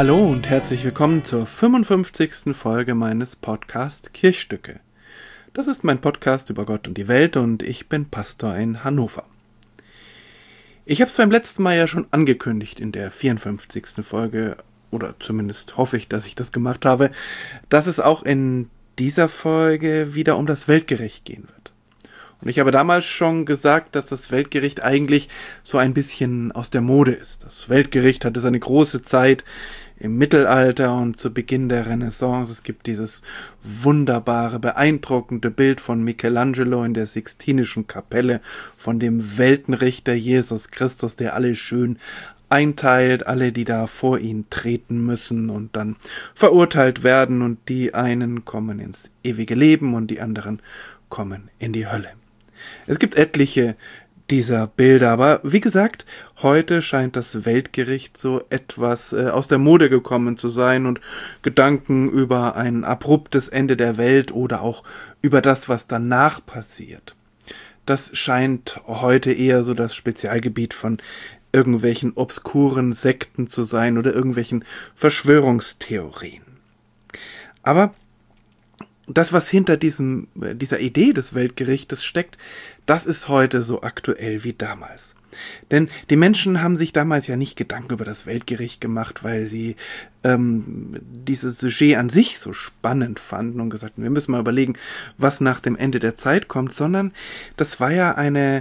Hallo und herzlich willkommen zur 55. Folge meines Podcasts Kirchstücke. Das ist mein Podcast über Gott und die Welt und ich bin Pastor in Hannover. Ich habe es beim letzten Mal ja schon angekündigt in der 54. Folge, oder zumindest hoffe ich, dass ich das gemacht habe, dass es auch in dieser Folge wieder um das Weltgericht gehen wird. Und ich habe damals schon gesagt, dass das Weltgericht eigentlich so ein bisschen aus der Mode ist. Das Weltgericht hatte seine große Zeit im Mittelalter und zu Beginn der Renaissance. Es gibt dieses wunderbare, beeindruckende Bild von Michelangelo in der Sixtinischen Kapelle von dem Weltenrichter Jesus Christus, der alle schön einteilt, alle, die da vor ihn treten müssen und dann verurteilt werden, und die einen kommen ins ewige Leben und die anderen kommen in die Hölle. Es gibt etliche dieser Bilder, aber wie gesagt, heute scheint das Weltgericht so etwas aus der Mode gekommen zu sein und Gedanken über ein abruptes Ende der Welt oder auch über das, was danach passiert. Das scheint heute eher so das Spezialgebiet von irgendwelchen obskuren Sekten zu sein oder irgendwelchen Verschwörungstheorien. Aber das, was hinter dieser Idee des Weltgerichtes steckt, das ist heute so aktuell wie damals. Denn die Menschen haben sich damals ja nicht Gedanken über das Weltgericht gemacht, weil sie dieses Sujet an sich so spannend fanden und gesagt haben, wir müssen mal überlegen, was nach dem Ende der Zeit kommt, sondern das war ja ein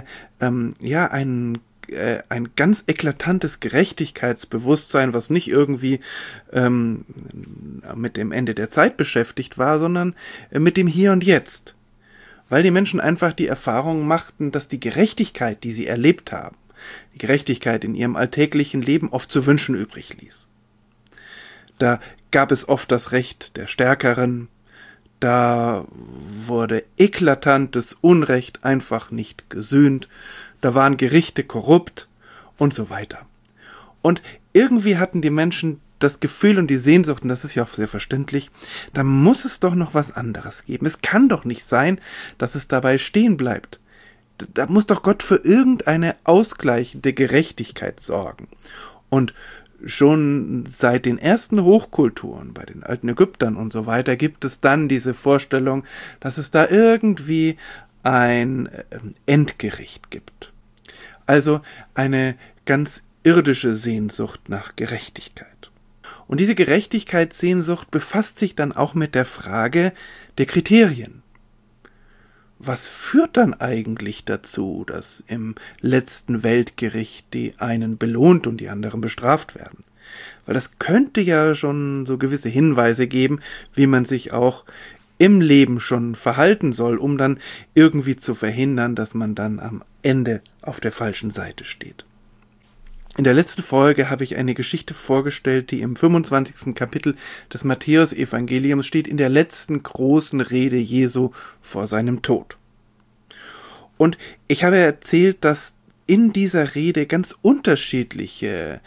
ganz eklatantes Gerechtigkeitsbewusstsein, was nicht irgendwie mit dem Ende der Zeit beschäftigt war, sondern mit dem Hier und Jetzt. Weil die Menschen einfach die Erfahrung machten, dass die Gerechtigkeit, die sie erlebt haben, die Gerechtigkeit in ihrem alltäglichen Leben oft zu wünschen übrig ließ. Da gab es oft das Recht der Stärkeren, da wurde eklatantes Unrecht einfach nicht gesühnt, da waren Gerichte korrupt und so weiter. Und irgendwie hatten die Menschen das Gefühl und die Sehnsucht, und das ist ja auch sehr verständlich, da muss es doch noch was anderes geben. Es kann doch nicht sein, dass es dabei stehen bleibt. Da muss doch Gott für irgendeine ausgleichende Gerechtigkeit sorgen. Und schon seit den ersten Hochkulturen, bei den alten Ägyptern und so weiter, gibt es dann diese Vorstellung, dass es da irgendwie ein Endgericht gibt. Also eine ganz irdische Sehnsucht nach Gerechtigkeit. Und diese Gerechtigkeitssehnsucht befasst sich dann auch mit der Frage der Kriterien. Was führt dann eigentlich dazu, dass im letzten Weltgericht die einen belohnt und die anderen bestraft werden? Weil das könnte ja schon so gewisse Hinweise geben, wie man sich auch im Leben schon verhalten soll, um dann irgendwie zu verhindern, dass man dann am Ende auf der falschen Seite steht. In der letzten Folge habe ich eine Geschichte vorgestellt, die im 25. Kapitel des Matthäus-Evangeliums steht, in der letzten großen Rede Jesu vor seinem Tod. Und ich habe erzählt, dass in dieser Rede ganz unterschiedliche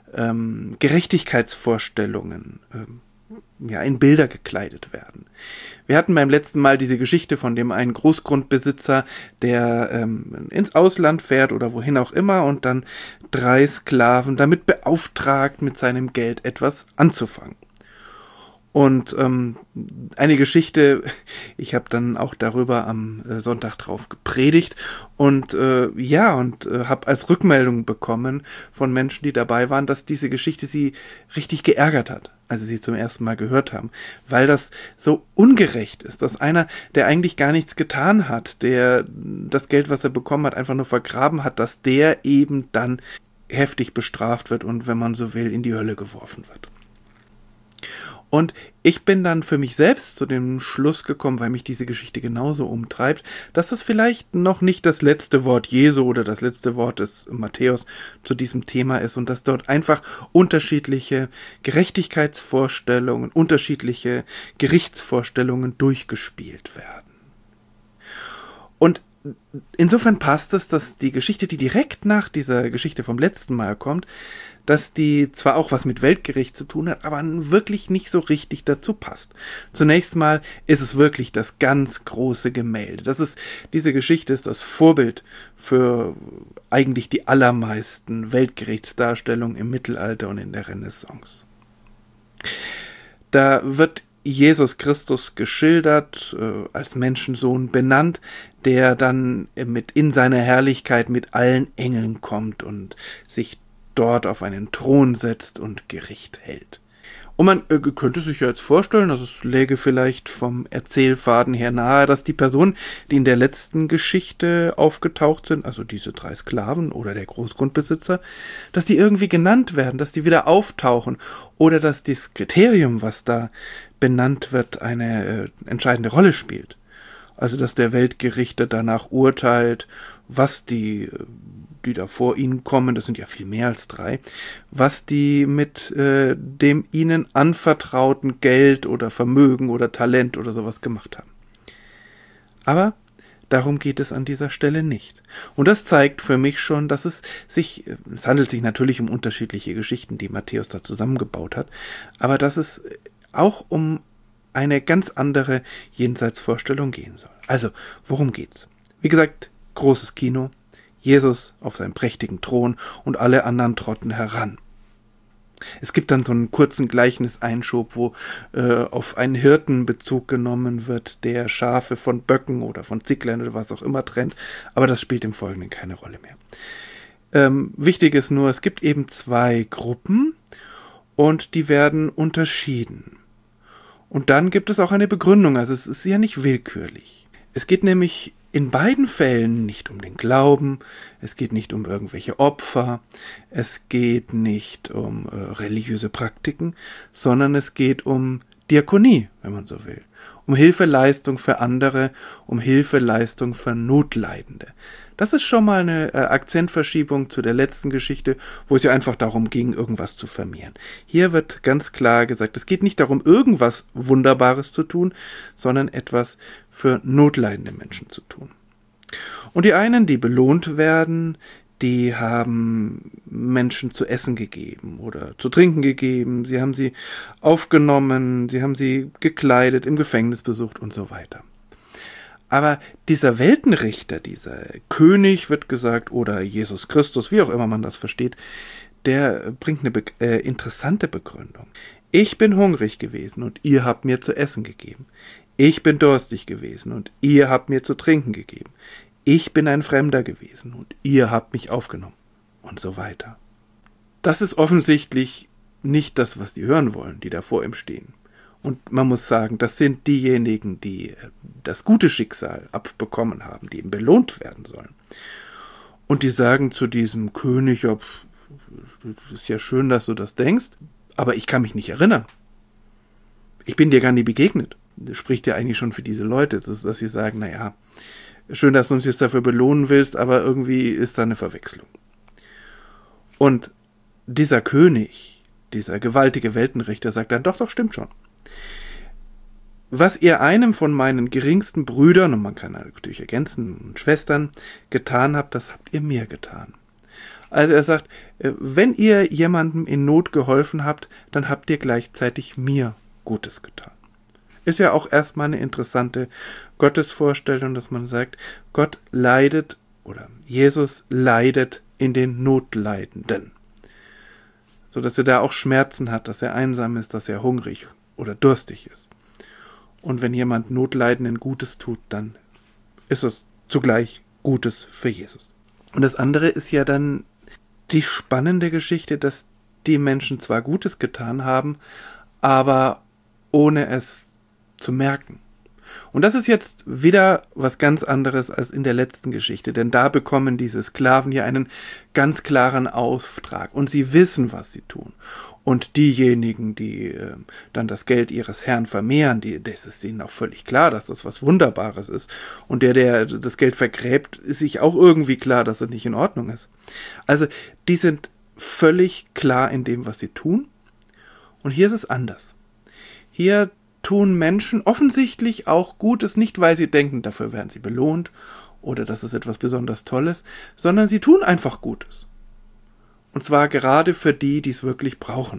Gerechtigkeitsvorstellungen in Bilder gekleidet werden. Wir hatten beim letzten Mal diese Geschichte von dem einen Großgrundbesitzer, der ins Ausland fährt oder wohin auch immer und dann 3 Sklaven damit beauftragt, mit seinem Geld etwas anzufangen. Und eine Geschichte, ich habe dann auch darüber am Sonntag drauf gepredigt und habe als Rückmeldung bekommen von Menschen, die dabei waren, dass diese Geschichte sie richtig geärgert hat, als sie zum ersten Mal gehört haben, weil das so ungerecht ist, dass einer, der eigentlich gar nichts getan hat, der das Geld, was er bekommen hat, einfach nur vergraben hat, dass der eben dann heftig bestraft wird und, wenn man so will, in die Hölle geworfen wird. Und ich bin dann für mich selbst zu dem Schluss gekommen, weil mich diese Geschichte genauso umtreibt, dass das vielleicht noch nicht das letzte Wort Jesu oder das letzte Wort des Matthäus zu diesem Thema ist und dass dort einfach unterschiedliche Gerechtigkeitsvorstellungen, unterschiedliche Gerichtsvorstellungen durchgespielt werden. Und insofern passt es, dass die Geschichte, die direkt nach dieser Geschichte vom letzten Mal kommt, dass die zwar auch was mit Weltgericht zu tun hat, aber wirklich nicht so richtig dazu passt. Zunächst mal ist es wirklich das ganz große Gemälde. Diese Geschichte ist das Vorbild für eigentlich die allermeisten Weltgerichtsdarstellungen im Mittelalter und in der Renaissance. Da wird Jesus Christus geschildert, als Menschensohn benannt, der dann in seiner Herrlichkeit mit allen Engeln kommt und sich dort auf einen Thron setzt und Gericht hält. Und man könnte sich ja jetzt vorstellen, dass es läge vielleicht vom Erzählfaden her nahe, dass die Personen, die in der letzten Geschichte aufgetaucht sind, also diese 3 Sklaven oder der Großgrundbesitzer, dass die irgendwie genannt werden, dass die wieder auftauchen oder dass das Kriterium, was da benannt wird, eine entscheidende Rolle spielt. Also dass der Weltgerichter danach urteilt, was die da vor ihnen kommen, das sind ja viel mehr als 3, was die mit dem ihnen anvertrauten Geld oder Vermögen oder Talent oder sowas gemacht haben. Aber darum geht es an dieser Stelle nicht. Und das zeigt für mich schon, dass es handelt sich natürlich um unterschiedliche Geschichten, die Matthäus da zusammengebaut hat, aber dass es auch um eine ganz andere Jenseitsvorstellung gehen soll. Also, worum geht's? Wie gesagt, großes Kino, Jesus auf seinem prächtigen Thron und alle anderen trotten heran. Es gibt dann so einen kurzen Gleichnis-Einschub, wo auf einen Hirten Bezug genommen wird, der Schafe von Böcken oder von Zicklein oder was auch immer trennt, aber das spielt im Folgenden keine Rolle mehr. Wichtig ist nur, es gibt eben 2 Gruppen und die werden unterschieden. Und dann gibt es auch eine Begründung, also es ist ja nicht willkürlich. Es geht nämlich in beiden Fällen nicht um den Glauben, es geht nicht um irgendwelche Opfer, es geht nicht um religiöse Praktiken, sondern es geht um Diakonie, wenn man so will. Um Hilfeleistung für andere, um Hilfeleistung für Notleidende. Das ist schon mal eine Akzentverschiebung zu der letzten Geschichte, wo es ja einfach darum ging, irgendwas zu vermehren. Hier wird ganz klar gesagt, es geht nicht darum, irgendwas Wunderbares zu tun, sondern etwas für notleidende Menschen zu tun. Und die einen, die belohnt werden, die haben Menschen zu essen gegeben oder zu trinken gegeben, sie haben sie aufgenommen, sie haben sie gekleidet, im Gefängnis besucht und so weiter. Aber dieser Weltenrichter, dieser König, wird gesagt, oder Jesus Christus, wie auch immer man das versteht, der bringt eine interessante Begründung. Ich bin hungrig gewesen und ihr habt mir zu essen gegeben. Ich bin durstig gewesen und ihr habt mir zu trinken gegeben. Ich bin ein Fremder gewesen und ihr habt mich aufgenommen. Und so weiter. Das ist offensichtlich nicht das, was die hören wollen, die da vor ihm stehen. Und man muss sagen, das sind diejenigen, die das gute Schicksal abbekommen haben, die eben belohnt werden sollen. Und die sagen zu diesem König, ja, ist ja schön, dass du das denkst, aber ich kann mich nicht erinnern. Ich bin dir gar nie begegnet. Das spricht ja eigentlich schon für diese Leute, dass sie sagen, naja, schön, dass du uns jetzt dafür belohnen willst, aber irgendwie ist da eine Verwechslung. Und dieser König, dieser gewaltige Weltenrichter sagt dann, doch, stimmt schon. Was ihr einem von meinen geringsten Brüdern, und man kann natürlich ergänzen, und Schwestern, getan habt, das habt ihr mir getan. Also er sagt, wenn ihr jemandem in Not geholfen habt, dann habt ihr gleichzeitig mir Gutes getan. Ist ja auch erstmal eine interessante Gottesvorstellung, dass man sagt, Gott leidet oder Jesus leidet in den Notleidenden. So dass er da auch Schmerzen hat, dass er einsam ist, dass er hungrig oder durstig ist. Und wenn jemand Notleidenden Gutes tut, dann ist es zugleich Gutes für Jesus. Und das andere ist ja dann die spannende Geschichte, dass die Menschen zwar Gutes getan haben, aber ohne es zu merken. Und das ist jetzt wieder was ganz anderes als in der letzten Geschichte, denn da bekommen diese Sklaven ja einen ganz klaren Auftrag und sie wissen, was sie tun. Und diejenigen, die dann das Geld ihres Herrn vermehren, das ist ihnen auch völlig klar, dass das was Wunderbares ist. Und der das Geld vergräbt, ist sich auch irgendwie klar, dass es nicht in Ordnung ist. Also die sind völlig klar in dem, was sie tun. Und hier ist es anders. Hier tun Menschen offensichtlich auch Gutes, nicht weil sie denken, dafür werden sie belohnt oder das ist etwas besonders Tolles, sondern sie tun einfach Gutes. Und zwar gerade für die, die es wirklich brauchen.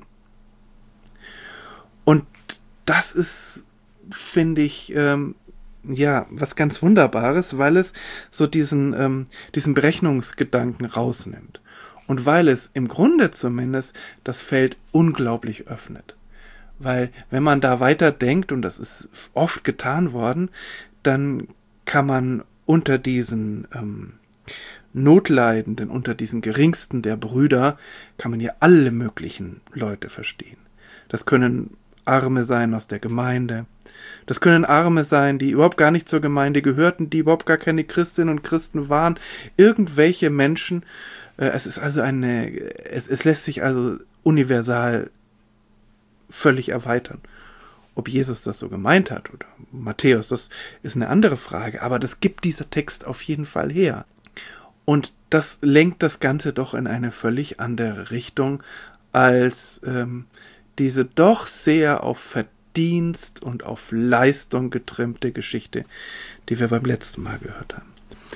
Und das ist, finde ich, was ganz Wunderbares, weil es so diesen Berechnungsgedanken rausnimmt. Und weil es im Grunde zumindest das Feld unglaublich öffnet. Weil wenn man da weiter denkt, und das ist oft getan worden, dann kann man unter diesen Notleidenden, unter diesen geringsten der Brüder, kann man ja alle möglichen Leute verstehen. Das können Arme sein aus der Gemeinde. Das können Arme sein, die überhaupt gar nicht zur Gemeinde gehörten, die überhaupt gar keine Christinnen und Christen waren. Irgendwelche Menschen. Es ist also es lässt sich also universal völlig erweitern. Ob Jesus das so gemeint hat oder Matthäus, das ist eine andere Frage. Aber das gibt dieser Text auf jeden Fall her. Und das lenkt das Ganze doch in eine völlig andere Richtung als diese doch sehr auf Verdienst und auf Leistung getrimmte Geschichte, die wir beim letzten Mal gehört haben.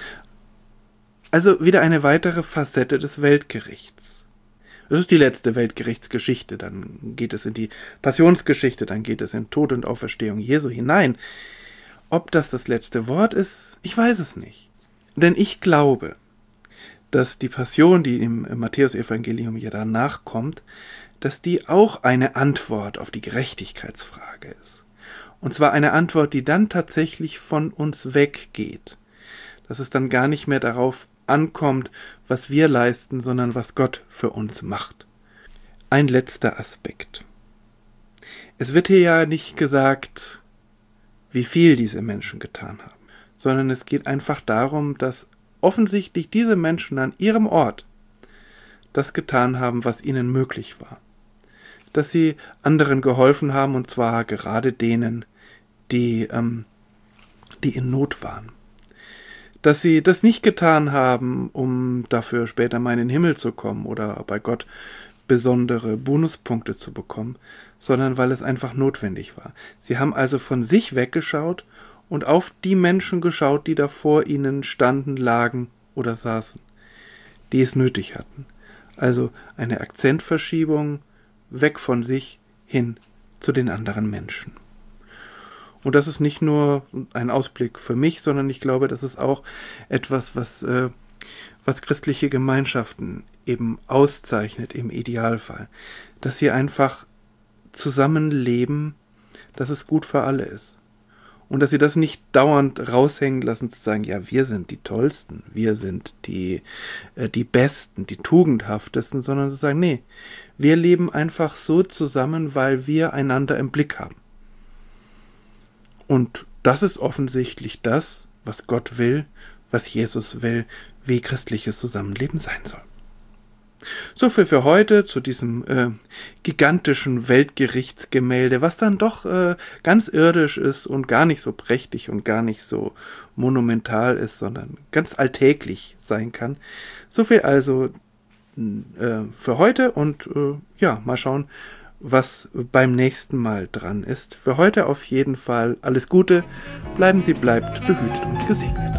Also wieder eine weitere Facette des Weltgerichts. Das ist die letzte Weltgerichtsgeschichte, dann geht es in die Passionsgeschichte, dann geht es in Tod und Auferstehung Jesu hinein. Ob das letzte Wort ist, ich weiß es nicht. Denn ich glaube, dass die Passion, die im Matthäus-Evangelium ja danach kommt, dass die auch eine Antwort auf die Gerechtigkeitsfrage ist. Und zwar eine Antwort, die dann tatsächlich von uns weggeht. Dass es dann gar nicht mehr darauf ankommt, was wir leisten, sondern was Gott für uns macht. Ein letzter Aspekt. Es wird hier ja nicht gesagt, wie viel diese Menschen getan haben, sondern es geht einfach darum, dass offensichtlich diese Menschen an ihrem Ort das getan haben, was ihnen möglich war. Dass sie anderen geholfen haben, und zwar gerade denen, die in Not waren. Dass sie das nicht getan haben, um dafür später mal in den Himmel zu kommen oder bei Gott besondere Bonuspunkte zu bekommen, sondern weil es einfach notwendig war. Sie haben also von sich weggeschaut und auf die Menschen geschaut, die da vor ihnen standen, lagen oder saßen, die es nötig hatten. Also eine Akzentverschiebung weg von sich hin zu den anderen Menschen. Und das ist nicht nur ein Ausblick für mich, sondern ich glaube, das ist auch etwas, was christliche Gemeinschaften eben auszeichnet im Idealfall. Dass sie einfach zusammenleben, dass es gut für alle ist. Und dass sie das nicht dauernd raushängen lassen, zu sagen, ja, wir sind die Tollsten, wir sind die Besten, die Tugendhaftesten, sondern zu sagen, nee, wir leben einfach so zusammen, weil wir einander im Blick haben. Und das ist offensichtlich das, was Gott will, was Jesus will, wie christliches Zusammenleben sein soll. So viel für heute zu diesem gigantischen Weltgerichtsgemälde, was dann doch ganz irdisch ist und gar nicht so prächtig und gar nicht so monumental ist, sondern ganz alltäglich sein kann. So viel also für heute und mal schauen, was beim nächsten Mal dran ist. Für heute auf jeden Fall alles Gute, bleibt behütet und gesegnet.